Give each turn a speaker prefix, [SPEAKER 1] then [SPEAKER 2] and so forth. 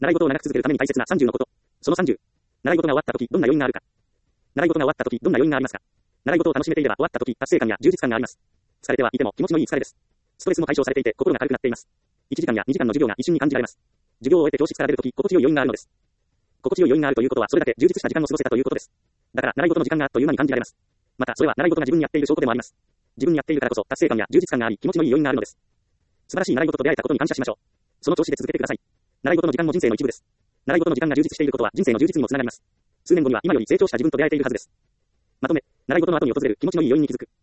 [SPEAKER 1] 習い事を長く続けるために大切な30のこと。その30。習い事が終わったとき、どんな余韻があるか。習い事が終わったとき、どんな余韻がありますか。習い事を楽しめていれば、終わったとき、達成感や充実感があります。疲れてはいても気持ちのいい疲れです。ストレスも解消されていて、心が軽くなっています。1時間や2時間の授業が一瞬に感じられます。授業を終えて教室から出るとき、心地よい余韻があるのです。心地よい余韻があるということは、それだけ充実した時間を過ごせたということです。だから、習い事の時間があっという間に感じられます。また、それは習い事が自分にやっている証拠でもあります。自分にやっているからこそ、達成感や充実感があり、気持ちのいい余韻があるのです。素晴らしい習い事と出会えたことに感謝しましょう。その調子で続けてください。習い事の時間も人生の一部です。習い事の時間が充実していることは人生の充実にもつながります。数年後には今より成長した自分と出会えているはずです。まとめ、習い事の後に訪れる気持ちのいい余韻に気づく。